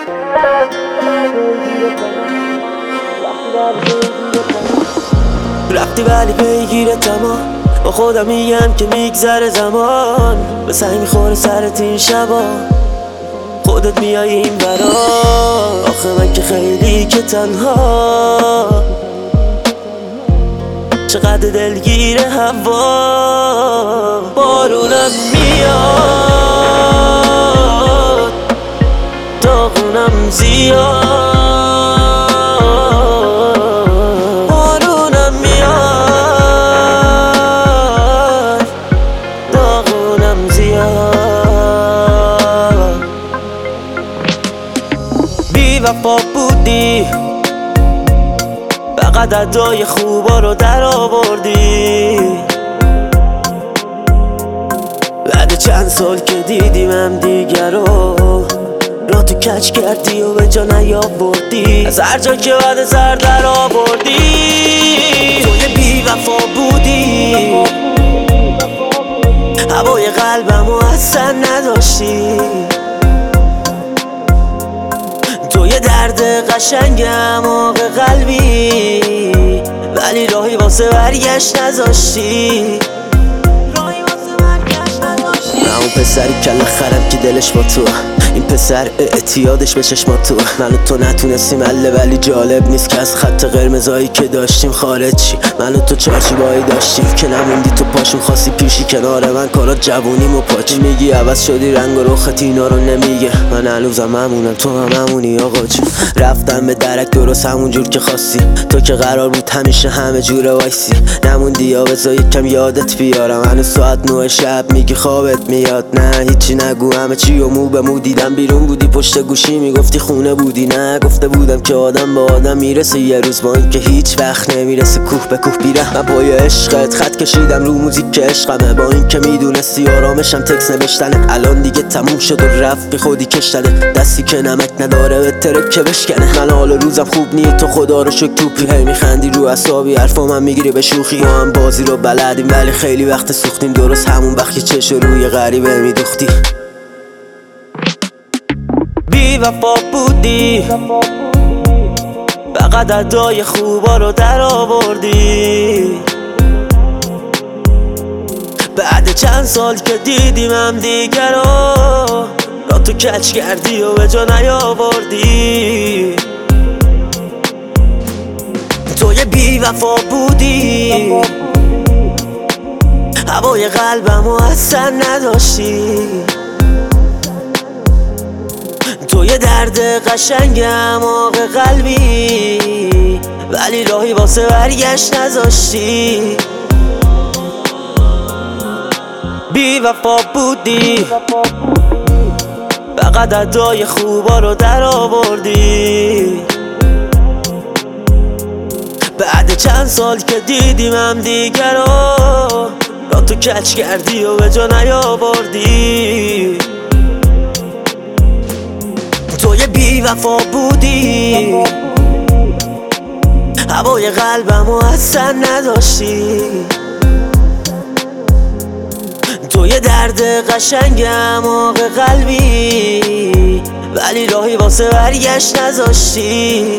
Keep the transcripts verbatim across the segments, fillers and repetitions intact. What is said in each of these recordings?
رفتی ولی پیگیر تمام با خودم میگم که میگذره زمان، به سنگ میخوره سرت این شبا، خودت میای این برا. آخه من که خیلی که تنها، چقدر دلگیر هوا. بارونم میاد، داغونم زیاد. بارونم میاد، داغونم زیاد. بی وفا بودی، فقط ادای خوبا رو در آوردی. بعد چند سال که دیدیمم دیگر رو، را تو کچ کردی و به جا نیاوردی. از هر جا که بعد سر در آوردی، توی بی وفا بودی، هوای قلبمو اصلا نداشتی. توی درد قشنگم آق قلبی، ولی راهی واسه برگشت نذاشتی. من اون پسری کله خرم که دلش با تو، این پسر اعتیادش به چشمات تو. من و تو نتونستیم حله، ولی جالب نیست که از خط قرمزایی که داشتیم خارج چی. من و تو چارچوبایی داشتیم که نموندی تو پاشون، خواستی پیشی کنار من، کارات جوونیم و پاچی. میگی عوض شدی رنگ و رخت، اینا رو نمیگه. من هنوزم همونم، تو هم همونی آقا جون. رفتم به درک درست همون جور که خواستی، تو که قرار بود همیشه همه جوره وایسی. نموندی یا بذار یکم یادت بیارم، هنوز ساعت نه شب میگی خوابت میاد. نه هیچی نگو، همه چی و مو به مو دیدم. بیرون بودی پشت گوشی میگفتی خونه بودی. نه گفته بودم که آدم به آدم میرسه یه روز، با این که هیچ وقت نمیرسه کوه به کوه بیره. من پای عشقت خط کشیدم رو موزیک که عشقمه، با این که میدونستی آرامشم تکس نوشتنه. الان دیگه تموم شد و رفت بی خودی کشتنه، دستی که نمک نداره به ترک که بشکنه. من حال روزم خوب نی، تو خدا رو شکر توپی. هی میخندی رو اعصابی، حرفا من میگیری به شوخی. ما هم بازی رو بلدیم ولی خیلی وقت سوختیم، درست همون وقت که چش روی غریبه میدوختی. بی وفا بودی، فقط ادای خوبا رو در آوردی. بعد چند سال که دیدیمم دیگر رو، را تو کچ کردی و به جا نیاوردی. توی بی وفا بودی، هوای قلبمو اصلا نداشتی. توی درد قشنگم آق قلبی، ولی راهی واسه برگشت نذاشتی. بی وفا بودی، فقط ادای خوبا رو در آوردی. بعد چند سال که دیدیمم دیگر رو، را تو کچ کردی و به جا نیاوردی. توی بی وفا بودی، هوای قلبمو اصلا نداشتی. توی درد قشنگم آق قلبی، ولی راهی واسه برگشت نذاشتی.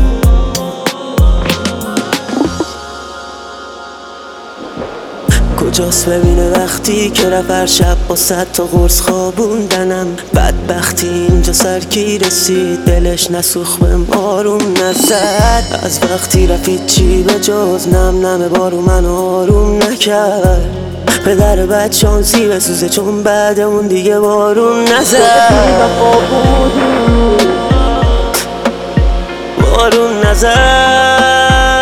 کجاست ببینه وقتی که رفت هر شب با صد تا قرص خوابوندنم. بدبختی اینجا سرکی رسید، دلش نسوخ به آروم نزد. از وقتی رفت چی به جز نم نم بارو من آروم نکرد. پدر بد شانسی بسوزه چون بعد اون دیگه بارون نزد. بارون نزد.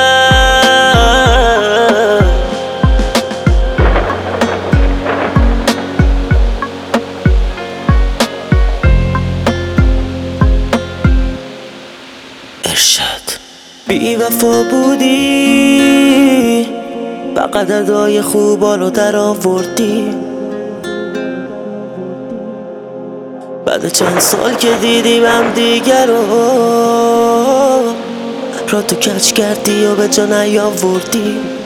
بی وفا بودی، فقط ادای خوبا رو در آوردی. بعد چند سال که دیدیمم دیگر رو، را تو کچ کردی و به جا نیاوردی.